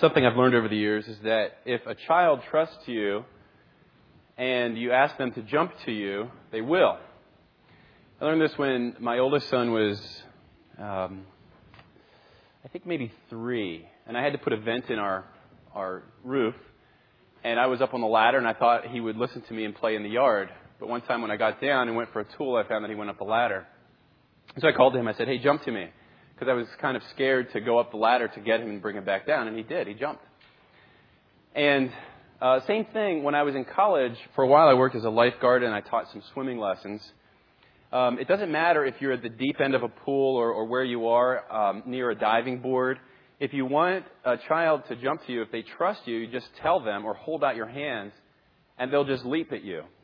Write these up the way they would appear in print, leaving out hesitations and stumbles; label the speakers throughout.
Speaker 1: Something I've learned over the years is that if a child trusts you and you ask them to jump to you, they will. I learned this when my oldest son was, I think maybe 3, and I had to put a vent in our roof, and I was up on the ladder, and I thought he would listen to me and play in the yard. But one time when I got down and went for a tool, I found that he went up the ladder. So I called to him. I said, "Hey, jump to me," because I was kind of scared to go up the ladder to get him and bring him back down, and he did. He jumped. And same thing when I was in college. For a while, I worked as a lifeguard, and I taught some swimming lessons. It doesn't matter if you're at the deep end of a pool or where you are near a diving board. If you want a child to jump to you, if they trust you, you just tell them or hold out your hands, and they'll just leap at you.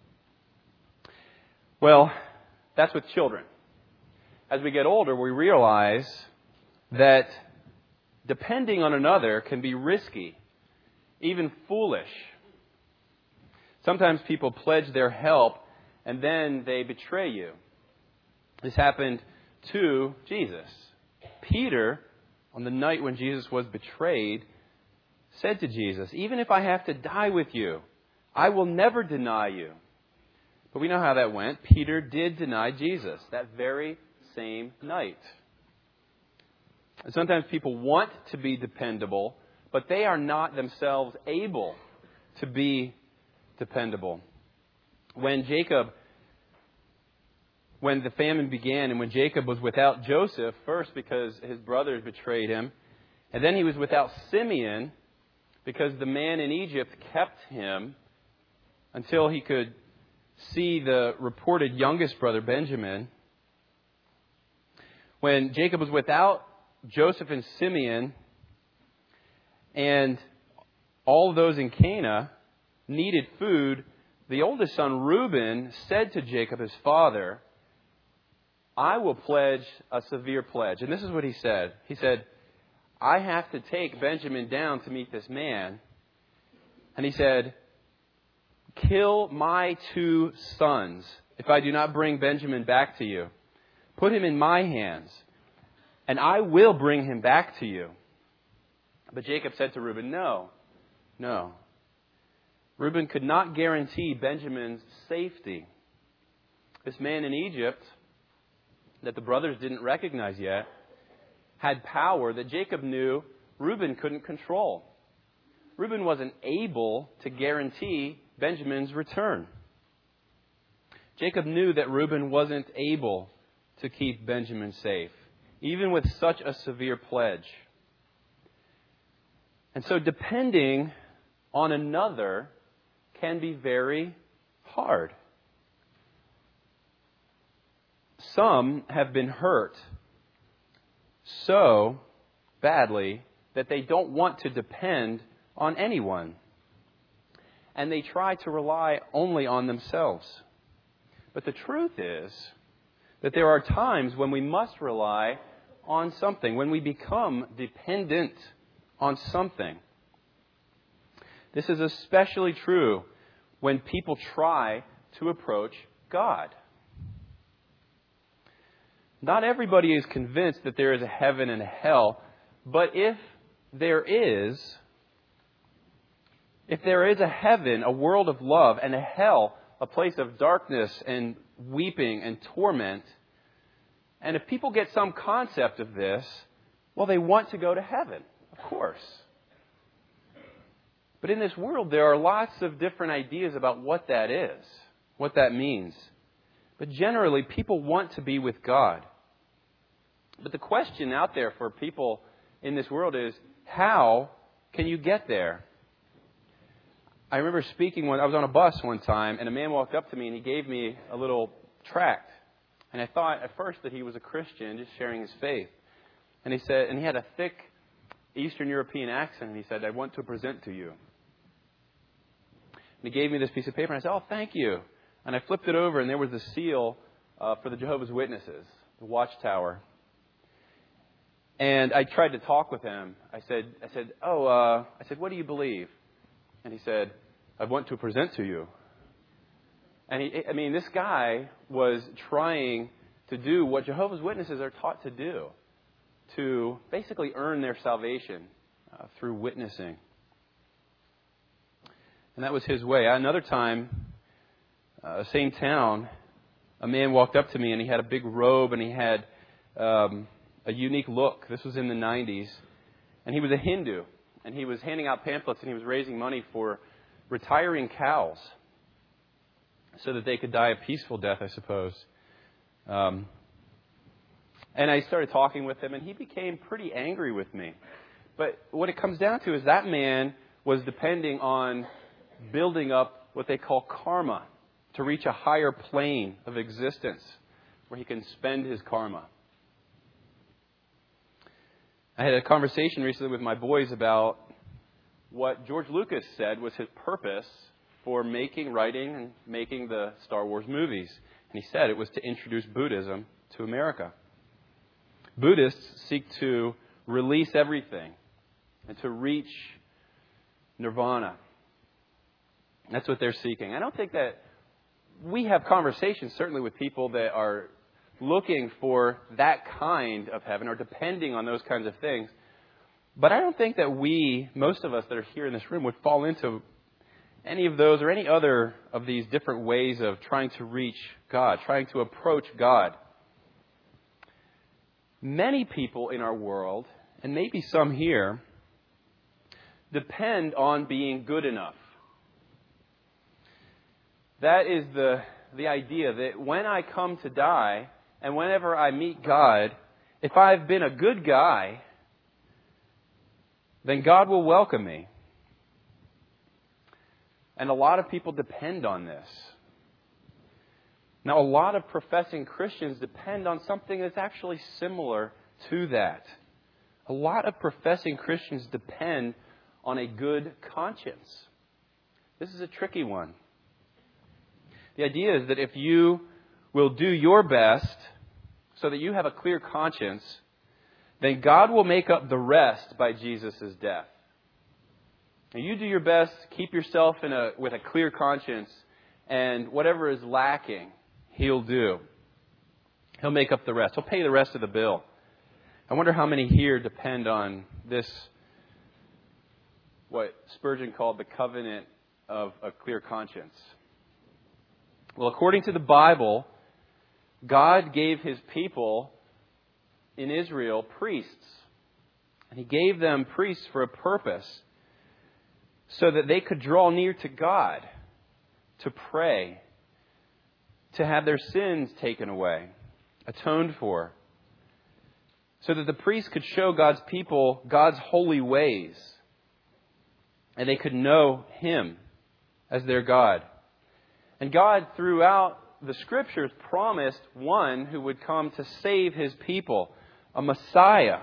Speaker 1: Well, that's with children. As we get older, we realize that depending on another can be risky, even foolish. Sometimes people pledge their help and then they betray you. This happened to Jesus. Peter, on the night when Jesus was betrayed, said to Jesus, "Even if I have to die with you, I will never deny you." But we know how that went. Peter did deny Jesus that very same night. And sometimes people want to be dependable, but they are not themselves able to be dependable. When the famine began and when Jacob was without Joseph, first because his brothers betrayed him, and then he was without Simeon because the man in Egypt kept him until he could see the reported youngest brother, Benjamin. When Jacob was without Joseph and Simeon, and all of those in Canaan needed food, the oldest son, Reuben, said to Jacob, his father, "I will pledge a severe pledge." And this is what he said. He said, "I have to take Benjamin down to meet this man." And he said, "Kill my 2 sons if I do not bring Benjamin back to you. Put him in my hands, and I will bring him back to you." But Jacob said to Reuben, No. Reuben could not guarantee Benjamin's safety. This man in Egypt, that the brothers didn't recognize yet, had power that Jacob knew Reuben couldn't control. Reuben wasn't able to guarantee Benjamin's return. Jacob knew that Reuben wasn't able to keep Benjamin safe, even with such a severe pledge. And so depending on another can be very hard. Some have been hurt so badly that they don't want to depend on anyone. And they try to rely only on themselves. But the truth is that there are times when we must rely on something, when we become dependent on something. This is especially true when people try to approach God. Not everybody is convinced that there is a heaven and a hell, but if there is a heaven, a world of love, and a hell, a place of darkness and weeping and torment, and if people get some concept of this, well, they want to go to heaven, of course. But in this world, there are lots of different ideas about what that is, what that means. But generally, people want to be with God. But the question out there for people in this world is, how can you get there? I remember speaking when I was on a bus one time, and a man walked up to me and he gave me a little tract. And I thought at first that he was a Christian, just sharing his faith. And he said, and he had a thick Eastern European accent, and he said, "I want to present to you." And he gave me this piece of paper, and I said, "Oh, thank you." And I flipped it over, and there was the seal for the Jehovah's Witnesses, the Watchtower. And I tried to talk with him. I said, "What do you believe?" And he said, "I want to present to you." And this guy was trying to do what Jehovah's Witnesses are taught to do, to basically earn their salvation through witnessing. And that was his way. Another time, same town, a man walked up to me and he had a big robe and he had a unique look. This was in the 90s. And he was a Hindu. And he was handing out pamphlets and he was raising money for retiring cows so that they could die a peaceful death, I suppose. And I started talking with him and he became pretty angry with me. But what it comes down to is that man was depending on building up what they call karma to reach a higher plane of existence where he can spend his karma. I had a conversation recently with my boys about what George Lucas said was his purpose for writing and making the Star Wars movies. And he said it was to introduce Buddhism to America. Buddhists seek to release everything and to reach nirvana. That's what they're seeking. I don't think that we have conversations, certainly with people that are looking for that kind of heaven or depending on those kinds of things. But I don't think that most of us that are here in this room, would fall into any of those or any other of these different ways of trying to reach God, trying to approach God. Many people in our world, and maybe some here, depend on being good enough. That is the idea that when I come to die and whenever I meet God, if I've been a good guy, then God will welcome me. And a lot of people depend on this. Now, a lot of professing Christians depend on something that's actually similar to that. A lot of professing Christians depend on a good conscience. This is a tricky one. The idea is that if you will do your best so that you have a clear conscience, then God will make up the rest by Jesus' death. And you do your best, keep yourself with a clear conscience, and whatever is lacking, He'll do. He'll make up the rest. He'll pay the rest of the bill. I wonder how many here depend on this, what Spurgeon called the covenant of a clear conscience. Well, according to the Bible, God gave His people in Israel priests. And He gave them priests for a purpose, so that they could draw near to God, to pray, to have their sins taken away, atoned for, so that the priests could show God's people God's holy ways, and they could know Him as their God. And God, throughout the Scriptures, promised one who would come to save His people, a Messiah.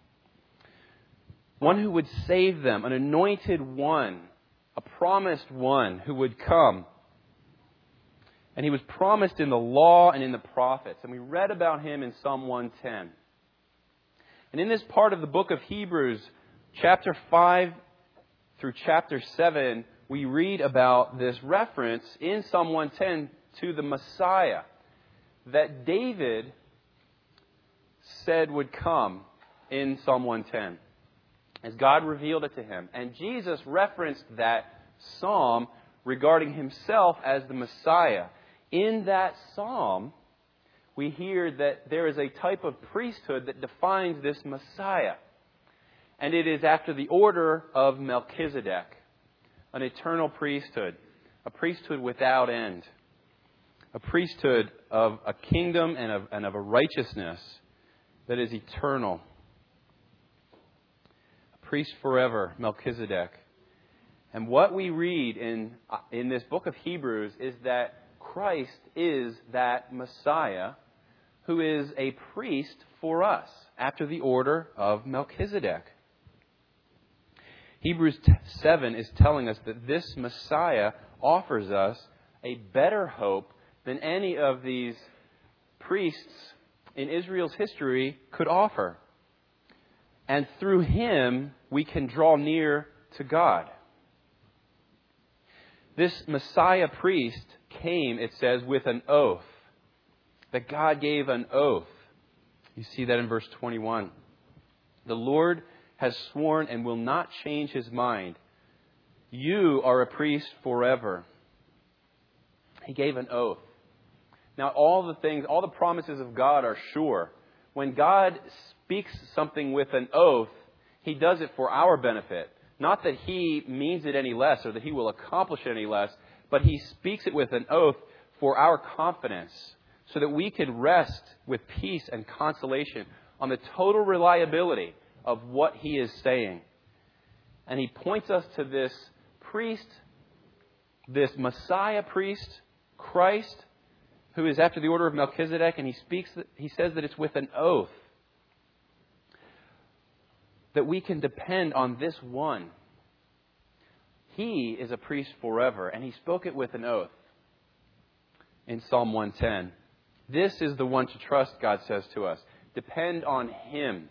Speaker 1: One who would save them, an anointed one, a promised one who would come. And He was promised in the law and in the prophets. And we read about Him in Psalm 110. And in this part of the book of Hebrews, chapter 5 through chapter 7, we read about this reference in Psalm 110 to the Messiah that David said would come in Psalm 110, as God revealed it to him. And Jesus referenced that psalm regarding Himself as the Messiah. In that psalm, we hear that there is a type of priesthood that defines this Messiah. And it is after the order of Melchizedek, an eternal priesthood, a priesthood without end, a priesthood of a kingdom and of a righteousness that is eternal. A priest forever, Melchizedek. And what we read in this book of Hebrews is that Christ is that Messiah who is a priest for us after the order of Melchizedek. Hebrews 7 is telling us that this Messiah offers us a better hope than any of these priests in Israel's history could offer. And through Him, we can draw near to God. This Messiah priest came, it says, with an oath. That God gave an oath. You see that in verse 21. The Lord has sworn and will not change his mind. You are a priest forever. He gave an oath. Now, all the promises of God are sure. When God speaks something with an oath, He does it for our benefit. Not that He means it any less or that He will accomplish it any less, but He speaks it with an oath for our confidence so that we can rest with peace and consolation on the total reliability of what He is saying. And He points us to this priest, this Messiah priest, Christ, who is after the order of Melchizedek, and he says that it's with an oath that we can depend on this one. He is a priest forever, and He spoke it with an oath in Psalm 110. This is the one to trust, God says to us. Depend on Him.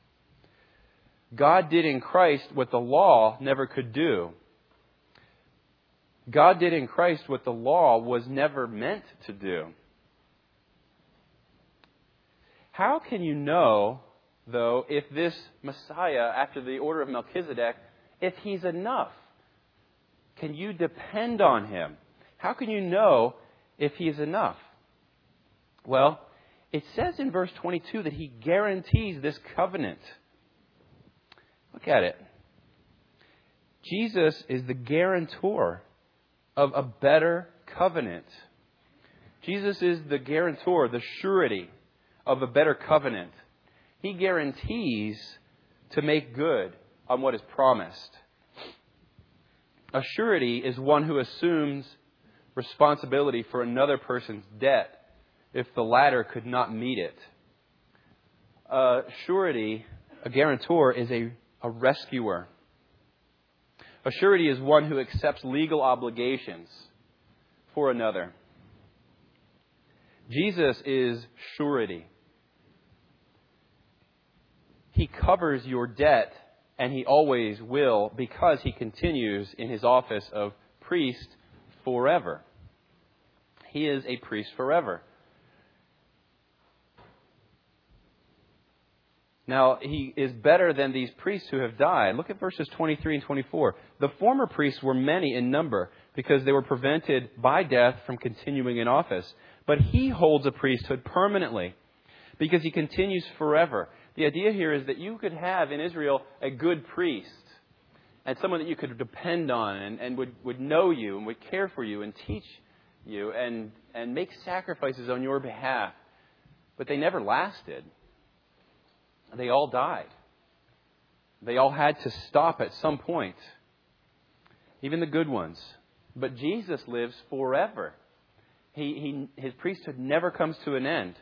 Speaker 1: God did in Christ what the law never could do. God did in Christ what the law was never meant to do. How can you know, though, if this Messiah, after the order of Melchizedek, if He's enough? Can you depend on Him? How can you know if He is enough? Well, it says in verse 22 that He guarantees this covenant. Look at it. Jesus is the guarantor of a better covenant. Jesus is the guarantor, the surety of a better covenant. He guarantees to make good on what is promised. A surety is one who assumes responsibility for another person's debt if the latter could not meet it. A surety, a guarantor, is a rescuer. A surety is one who accepts legal obligations for another. Jesus is surety. He covers your debt, and He always will, because He continues in His office of priest forever. He is a priest forever. Now, He is better than these priests who have died. Look at verses 23 and 24. The former priests were many in number because they were prevented by death from continuing in office. But He holds a priesthood permanently because He continues forever. The idea here is that you could have in Israel a good priest and someone that you could depend on and would know you and would care for you and teach you and make sacrifices on your behalf. But they never lasted. They all died. They all had to stop at some point. Even the good ones. But Jesus lives forever. His priesthood never comes to an end.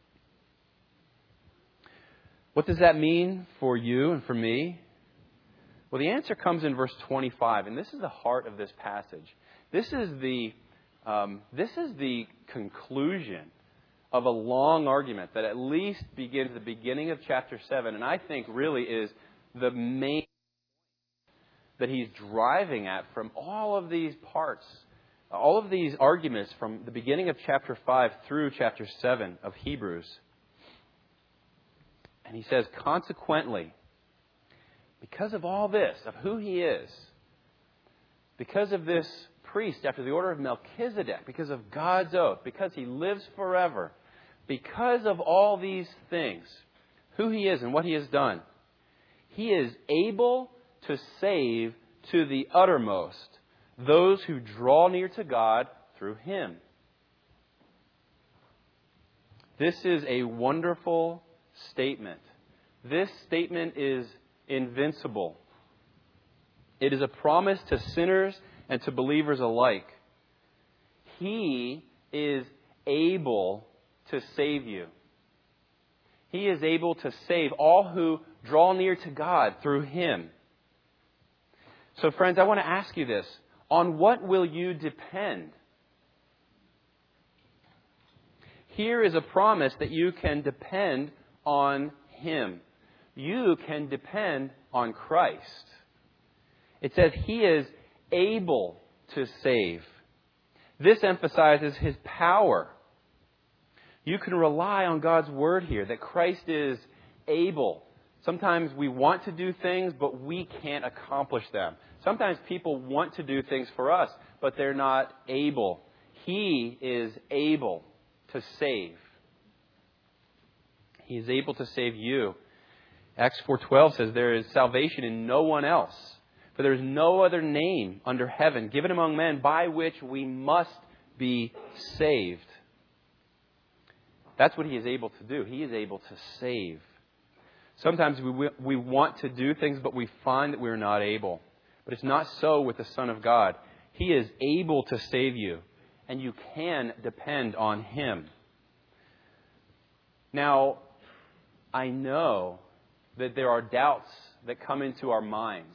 Speaker 1: What does that mean for you and for me? Well, the answer comes in verse 25, and this is the heart of this passage. This is the conclusion of a long argument that at least begins at the beginning of chapter 7, and I think really is the main that he's driving at from all of these parts, all of these arguments from the beginning of chapter 5 through chapter 7 of Hebrews. And he says, consequently, because of all this, of who He is, because of this priest after the order of Melchizedek, because of God's oath, because He lives forever, because of all these things, who He is and what He has done, He is able to save to the uttermost those who draw near to God through Him. This is a wonderful statement. This statement is invincible. It is a promise to sinners and to believers alike. He is able to save you. He is able to save all who draw near to God through Him. So friends, I want to ask you this. On what will you depend? Here is a promise that you can depend on Him. You can depend on Christ. It says He is able to save. This emphasizes His power. You can rely on God's word here that Christ is able Sometimes we want to do things, but we can't accomplish them. Sometimes people want to do things for us, but they're not able. He is able to save. He is able to save you. Acts 4:12 says, there is salvation in no one else, for there is no other name under heaven given among men by which we must be saved. That's what He is able to do. He is able to save. Sometimes we want to do things, but we find that we're not able. But it's not so with the Son of God. He is able to save you, and you can depend on Him. Now, I know that there are doubts that come into our minds.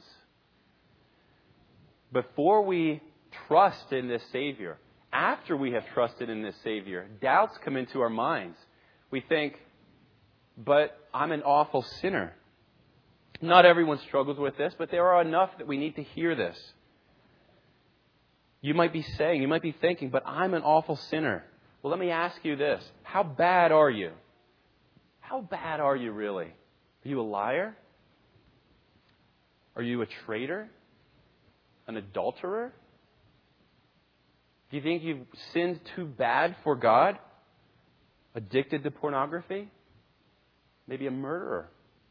Speaker 1: Before we trust in this Savior, after we have trusted in this Savior, doubts come into our minds. We think, but I'm an awful sinner. Not everyone struggles with this, but there are enough that we need to hear this. You might be thinking, but I'm an awful sinner. Well, let me ask you this. How bad are you? How bad are you really? Are you a liar? Are you a traitor? An adulterer? Do you think you've sinned too bad for God? Addicted to pornography? Maybe a murderer?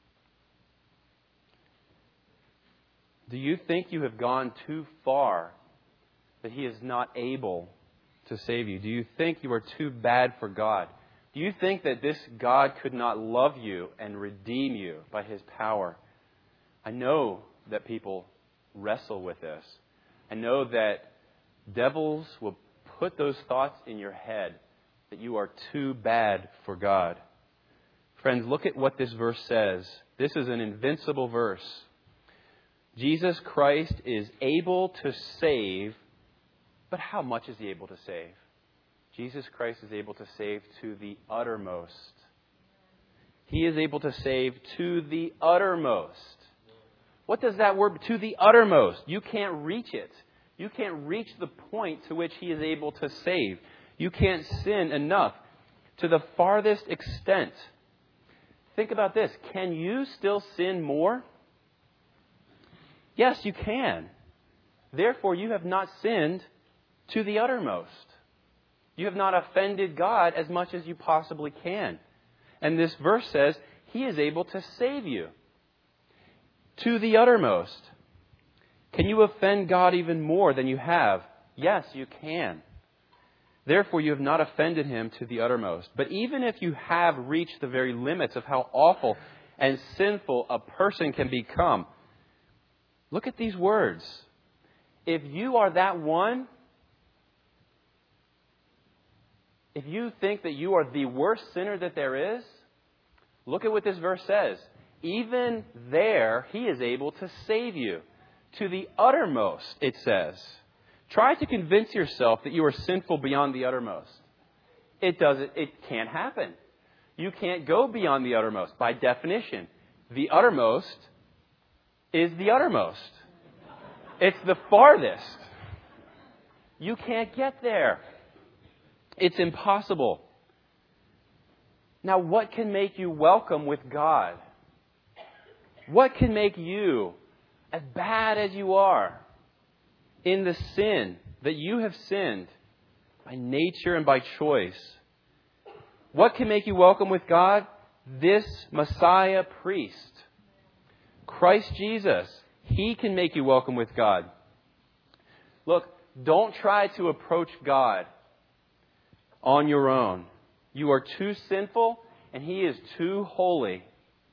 Speaker 1: Do you think you have gone too far that He is not able to save you? Do you think you are too bad for God? Do you think that this God could not love you and redeem you by His power? I know that people wrestle with this. I know that devils will put those thoughts in your head that you are too bad for God. Friends, look at what this verse says. This is an invincible verse. Jesus Christ is able to save, but how much is He able to save? Jesus Christ is able to save to the uttermost. He is able to save to the uttermost. What does that word, to the uttermost? You can't reach it. You can't reach the point to which He is able to save. You can't sin enough. To the farthest extent. Think about this. Can you still sin more? Yes, you can. Therefore, you have not sinned to the uttermost. You have not offended God as much as you possibly can. And this verse says He is able to save you to the uttermost. Can you offend God even more than you have? Yes, you can. Therefore, you have not offended Him to the uttermost. But even if you have reached the very limits of how awful and sinful a person can become, look at these words. If you are that one, if you think that you are the worst sinner that there is, look at what this verse says. Even there, He is able to save you. To the uttermost, it says. Try to convince yourself that you are sinful beyond the uttermost. It can't happen. You can't go beyond the uttermost. By definition, the uttermost is the uttermost. It's the farthest. You can't get there. It's impossible. Now, what can make you welcome with God? What can make you, as bad as you are, in the sin that you have sinned by nature and by choice, what can make you welcome with God? This Messiah priest, Christ Jesus. He can make you welcome with God. Look, don't try to approach God on your own. You are too sinful and He is too holy.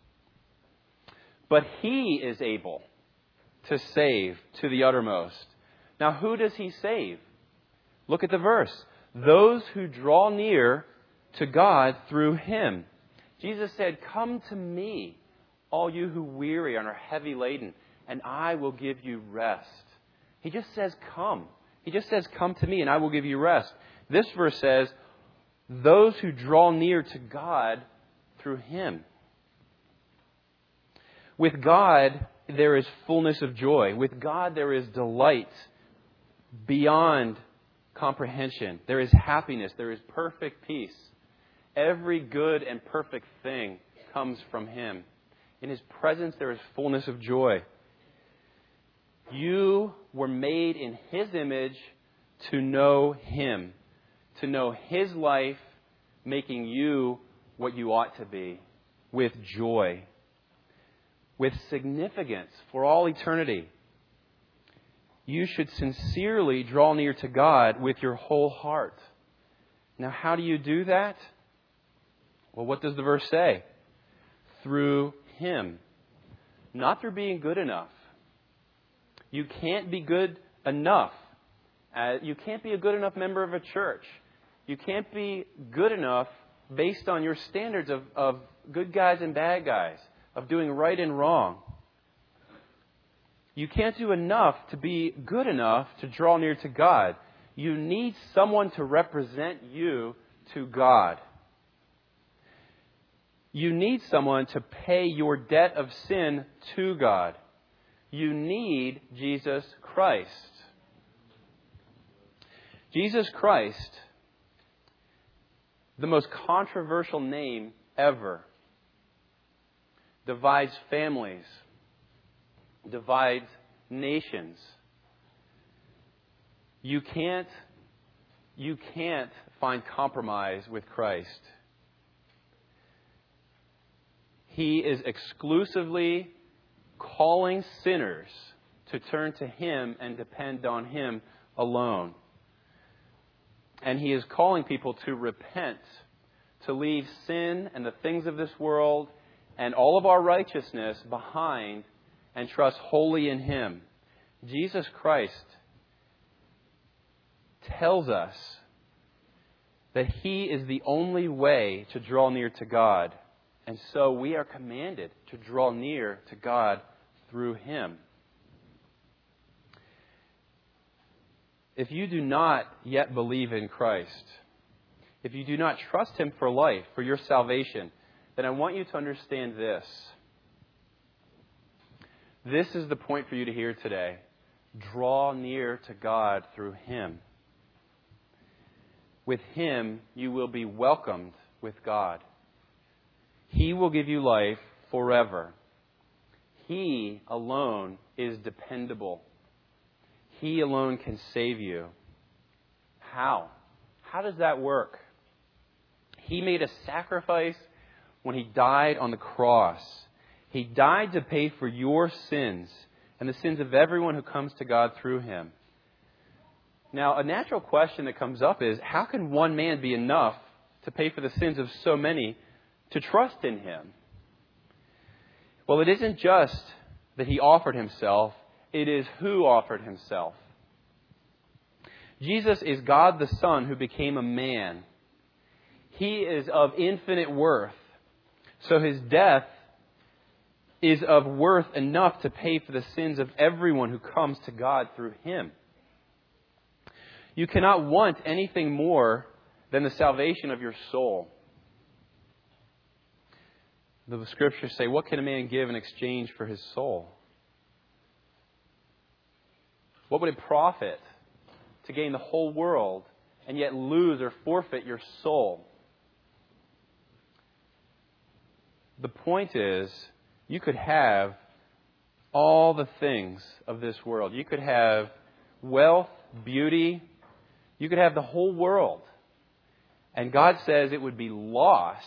Speaker 1: But He is able to save to the uttermost. Now, who does He save? Look at the verse. Those who draw near to God through Him. Jesus said, "Come to me, all you who weary and are heavy laden, and I will give you rest." He just says, come. He just says, "Come to me and I will give you rest." This verse says, those who draw near to God through Him. With God, there is fullness of joy. With God, there is delight beyond comprehension. There is happiness. There is perfect peace. Every good and perfect thing comes from Him. In His presence there is fullness of joy. You were made in His image to know Him, to know His life, making you what you ought to be, with joy, with significance for all eternity. You should sincerely draw near to God with your whole heart. Now, how do you do that? Well, what does the verse say? Through Him. Not through being good enough. You can't be good enough. You can't be a good enough member of a church. You can't be good enough based on your standards of good guys and bad guys, of doing right and wrong. You can't do enough to be good enough to draw near to God. You need someone to represent you to God. You need someone to pay your debt of sin to God. You need Jesus Christ. Jesus Christ, the most controversial name ever, divides families, divides nations. You can't find compromise with Christ. He is exclusively calling sinners to turn to Him and depend on Him alone. And He is calling people to repent, to leave sin and the things of this world and all of our righteousness behind and trust wholly in Him. Jesus Christ tells us that He is the only way to draw near to God. And so we are commanded to draw near to God through Him. If you do not yet believe in Christ, if you do not trust Him for life, for your salvation, then I want you to understand this. This is the point for you to hear today. Draw near to God through Him. With Him, you will be welcomed with God. He will give you life forever. He alone is dependable. He alone can save you. How? How does that work? He made a sacrifice when He died on the cross. He died to pay for your sins and the sins of everyone who comes to God through Him. Now, a natural question that comes up is, how can one man be enough to pay for the sins of so many to trust in Him? Well, it isn't just that He offered Himself. It is who offered Himself. Jesus is God the Son who became a man. He is of infinite worth. So His death is of worth enough to pay for the sins of everyone who comes to God through Him. You cannot want anything more than the salvation of your soul. The Scriptures say, what can a man give in exchange for his soul? What would it profit to gain the whole world and yet lose or forfeit your soul? The point is, you could have all the things of this world. You could have wealth, beauty. You could have the whole world. And God says it would be loss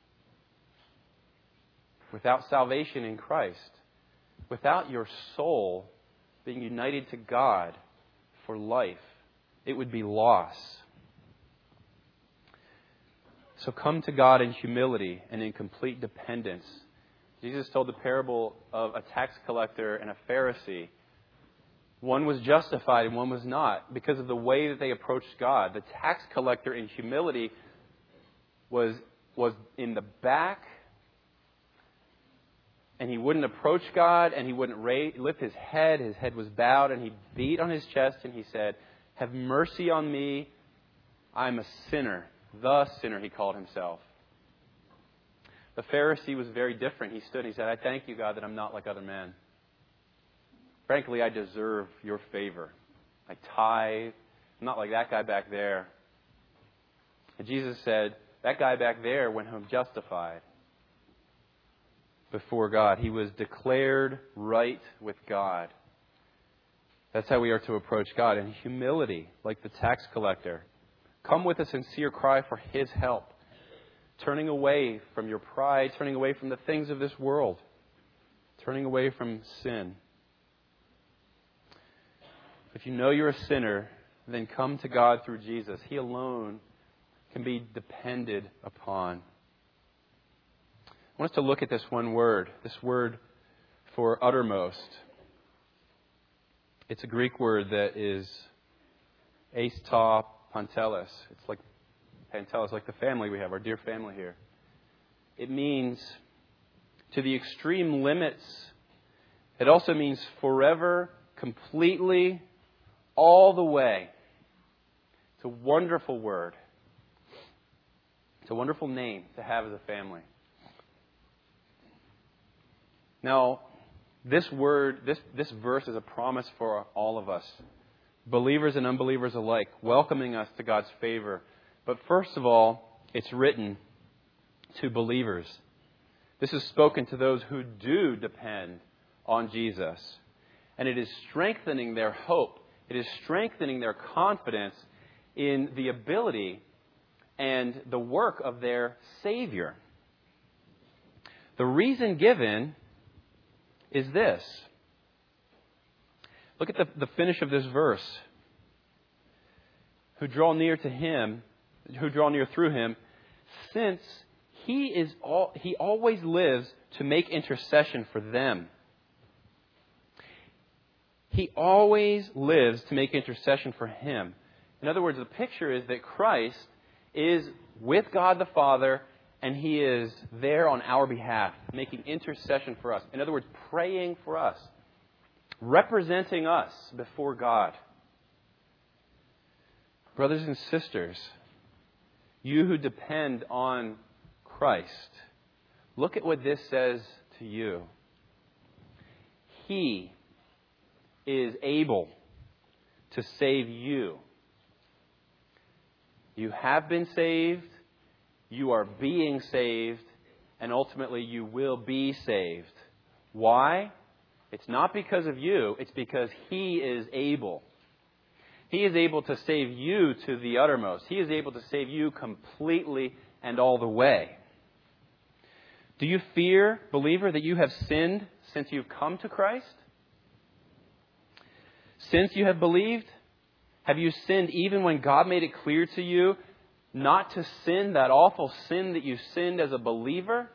Speaker 1: without salvation in Christ, without your soul being united to God for life. It would be loss. So come to God in humility and in complete dependence. Jesus told the parable of a tax collector and a Pharisee. One was justified and one was not because of the way that they approached God. The tax collector in humility was in the back, and he wouldn't approach God, and he wouldn't lift his head. His head was bowed, and he beat on his chest, and he said, "Have mercy on me. I'm a sinner." The sinner, he called himself. The Pharisee was very different. He stood and he said, "I thank you, God, that I'm not like other men. Frankly, I deserve your favor. I tithe. I'm not like that guy back there." And Jesus said, that guy back there went home justified. before God. He was declared right with God. That's how we are to approach God, in humility, like the tax collector. Come with a sincere cry for His help, turning away from your pride, turning away from the things of this world, turning away from sin. If you know you're a sinner, then come to God through Jesus. He alone can be depended upon. I want us to look at this word for uttermost. It's a Greek word that is aista pantelis. It's like pantelis, like the family we have, our dear family here. It means to the extreme limits. It also means forever, completely, all the way. It's a wonderful word. It's a wonderful name to have as a family. Now, this verse is a promise for all of us, believers and unbelievers alike, welcoming us to God's favor. But first of all, it's written to believers. This is spoken to those who do depend on Jesus. And it is strengthening their hope. It is strengthening their confidence in the ability and the work of their Savior. The reason given is this. Look at the finish of this verse. Who draw near to Him, who draw near through Him, since He always lives to make intercession for them. He always lives to make intercession for Him. In other words, the picture is that Christ is with God the Father, and He is there on our behalf, making intercession for us. In other words, praying for us, representing us before God. Brothers and sisters, you who depend on Christ, look at what this says to you. He is able to save you. You have been saved, you are being saved, and ultimately you will be saved. Why? It's not because of you, it's because He is able. He is able to save you to the uttermost. He is able to save you completely and all the way. Do you fear, believer, that you have sinned since you've come to Christ? Since you have believed? Have you sinned even when God made it clear to you not to sin, that awful sin that you sinned as a believer?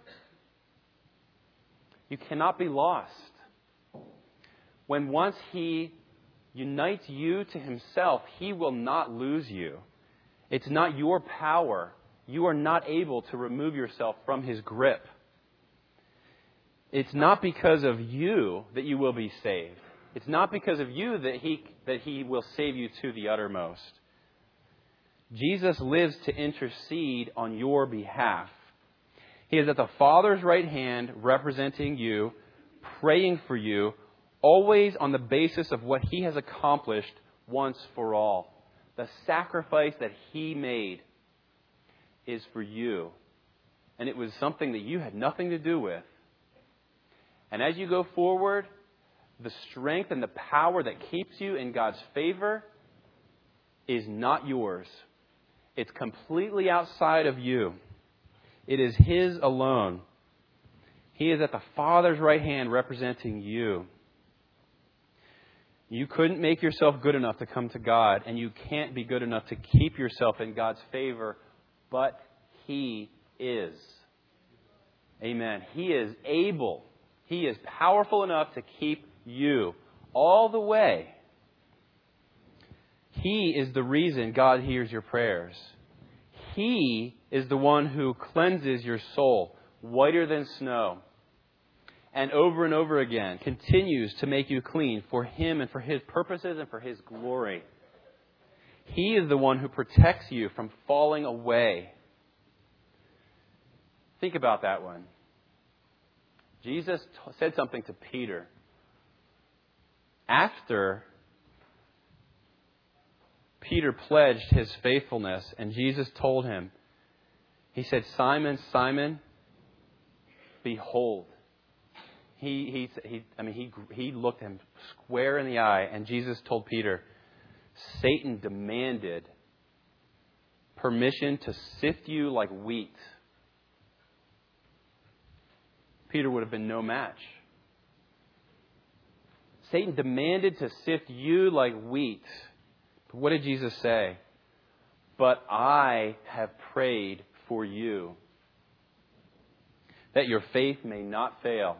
Speaker 1: You cannot be lost. When once He unites you to Himself, He will not lose you. It's not your power. You are not able to remove yourself from His grip. It's not because of you that you will be saved. It's not because of you that He will save you to the uttermost. Jesus lives to intercede on your behalf. He is at the Father's right hand representing you, praying for you, always on the basis of what He has accomplished once for all. The sacrifice that He made is for you. And it was something that you had nothing to do with. And as you go forward, the strength and the power that keeps you in God's favor is not yours. It's completely outside of you. It is His alone. He is at the Father's right hand representing you. You couldn't make yourself good enough to come to God, and you can't be good enough to keep yourself in God's favor, but He is. Amen. He is able. He is powerful enough to keep you all the way. He is the reason God hears your prayers. He is the one who cleanses your soul whiter than snow, and over again continues to make you clean for Him and for His purposes and for His glory. He is the one who protects you from falling away. Think about that one. Jesus said something to Peter after Peter pledged his faithfulness, and Jesus told him, He said, Simon, Simon, behold, he looked him square in the eye, and Jesus told Peter, Satan demanded permission to sift you like wheat. Peter would have been no match. Satan demanded to sift you like wheat. But what did Jesus say? But I have prayed for you, that your faith may not fail.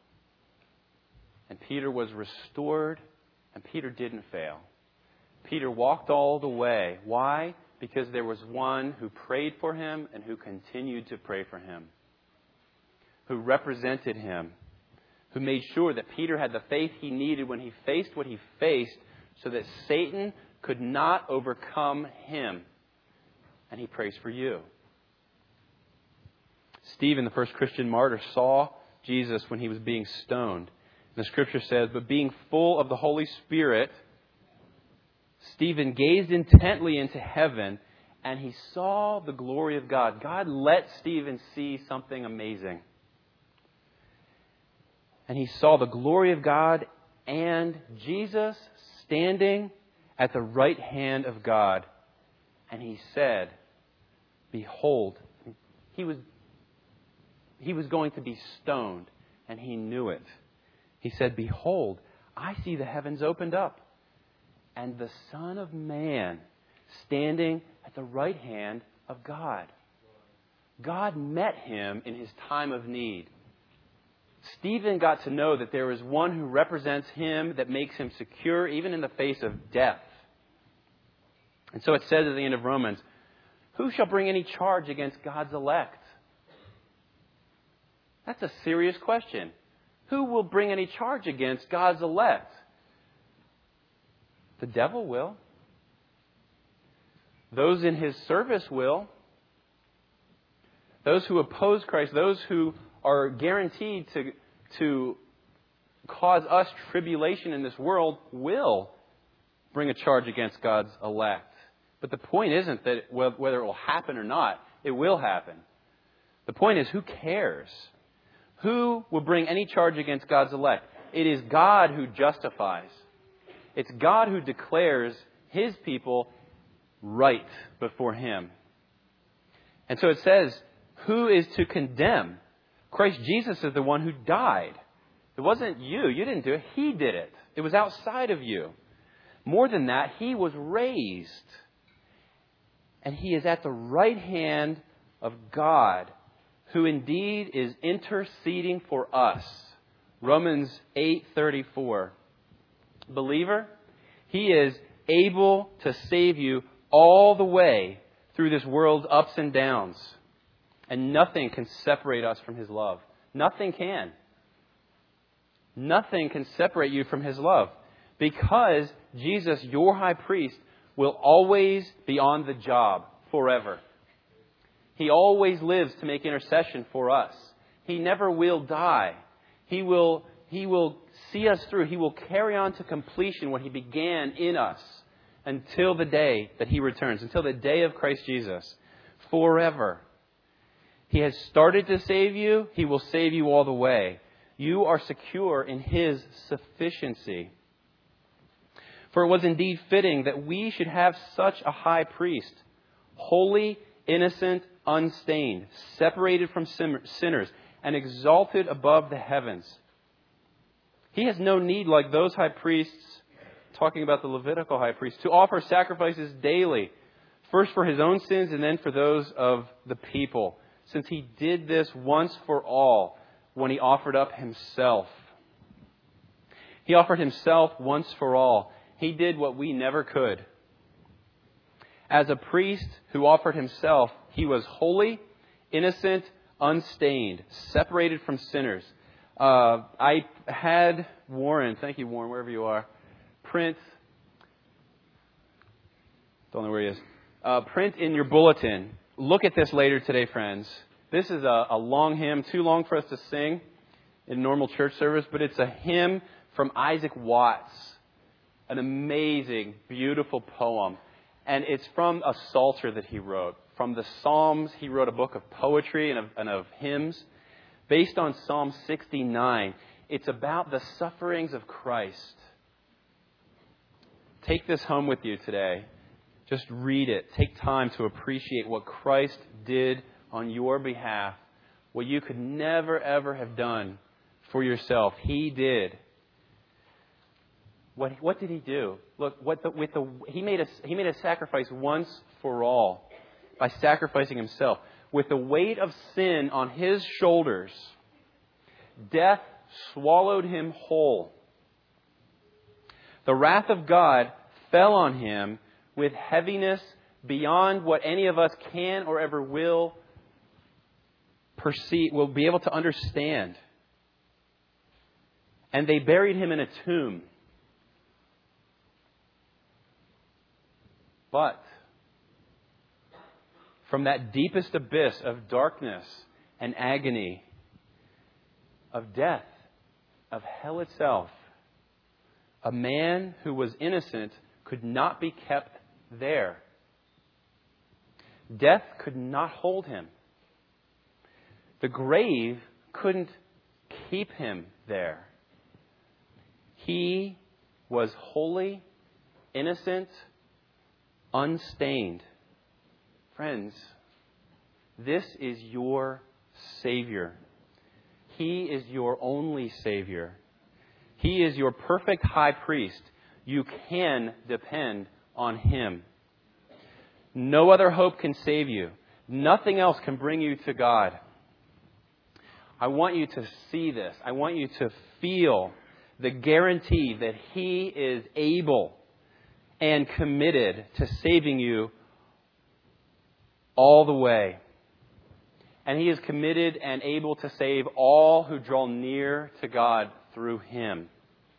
Speaker 1: And Peter was restored, and Peter didn't fail. Peter walked all the way. Why? Because there was one who prayed for him and who continued to pray for him, who represented him, who made sure that Peter had the faith he needed when he faced what he faced so that Satan could not overcome him. And he prays for you. Stephen, the first Christian martyr, saw Jesus when he was being stoned. And the Scripture says, but being full of the Holy Spirit, Stephen gazed intently into heaven, and he saw the glory of God. God let Stephen see something amazing. And he saw the glory of God and Jesus standing at the right hand of God. And he said, behold, he was going to be stoned, and he knew it. He said, behold, I see the heavens opened up, and the Son of Man standing at the right hand of God. God met him in his time of need. Stephen got to know that there is one who represents him, that makes him secure even in the face of death. And so it says at the end of Romans, who shall bring any charge against God's elect? That's a serious question. Who will bring any charge against God's elect? The devil will. Those in his service will. Those who oppose Christ, those who are guaranteed to cause us tribulation in this world will bring a charge against God's elect. But the point isn't that whether it will happen or not. It will happen. The point is, who cares? Who will bring any charge against God's elect? It is God who justifies. It's God who declares His people right before Him. And so it says, who is to condemn? Christ Jesus is the one who died. It wasn't you. You didn't do it. He did it. It was outside of you. More than that, He was raised. And He is at the right hand of God, who indeed is interceding for us. Romans 8:34. Believer, He is able to save you all the way through this world's ups and downs. And nothing can separate us from His love. Nothing can. Nothing can separate you from His love. Because Jesus, your high priest, will always be on the job forever. He always lives to make intercession for us. He never will die. He will see us through. He will carry on to completion what He began in us until the day that He returns, until the day of Christ Jesus, forever. He has started to save you. He will save you all the way. You are secure in His sufficiency. For it was indeed fitting that we should have such a high priest, holy, innocent, unstained, separated from sinners, and exalted above the heavens. He has no need, like those high priests, talking about the Levitical high priest, to offer sacrifices daily, first for His own sins and then for those of the people, since He did this once for all when He offered up Himself. He offered Himself once for all. He did what we never could. As a priest who offered Himself, He was holy, innocent, unstained, separated from sinners. I had Warren, thank you Warren, wherever you are, print, don't know where he is, print in your bulletin. Look at this later today, friends. This is a long hymn, too long for us to sing in normal church service, but it's a hymn from Isaac Watts. An amazing, beautiful poem. And it's from a psalter that he wrote. From the Psalms, he wrote a book of poetry and of hymns based on Psalm 69. It's about the sufferings of Christ. Take this home with you today. Just read it. Take time to appreciate what Christ did on your behalf. What you could never, ever have done for yourself. He did. What did He do? Look, He made a sacrifice once for all by sacrificing Himself. With the weight of sin on His shoulders, death swallowed Him whole. The wrath of God fell on Him with heaviness beyond what any of us can or ever will perceive, will be able to understand. And they buried Him in a tomb. But from that deepest abyss of darkness and agony, of death, of hell itself, a man who was innocent could not be kept there. Death could not hold Him. The grave couldn't keep Him there. He was holy, innocent, unstained. Friends, this is your Savior. He is your only Savior. He is your perfect high priest. You can depend on Him. No other hope can save you. Nothing else can bring you to God. I want you to see this. I want you to feel the guarantee that He is able and committed to saving you all the way. And He is committed and able to save all who draw near to God through Him.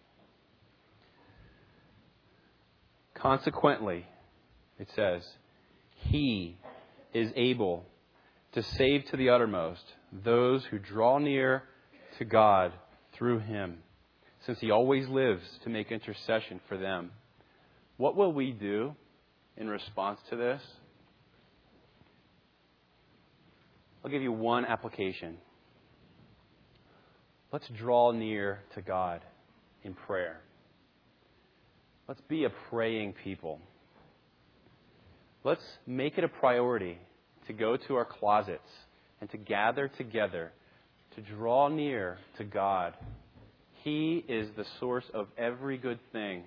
Speaker 1: Consequently, it says, He is able to save to the uttermost those who draw near to God through Him, since He always lives to make intercession for them. What will we do in response to this? I'll give you one application. Let's draw near to God in prayer. Let's be a praying people. Let's make it a priority to go to our closets and to gather together to draw near to God. He is the source of every good thing.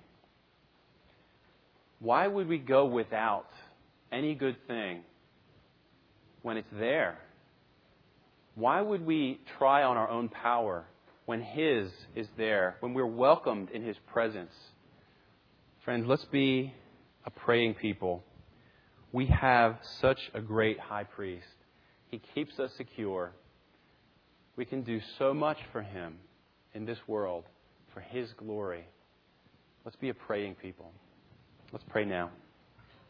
Speaker 1: Why would we go without any good thing when it's there? Why would we try on our own power when His is there, when we're welcomed in His presence? Friends, let's be a praying people. We have such a great high priest. He keeps us secure. We can do so much for Him in this world for His glory. Let's be a praying people. Let's pray now.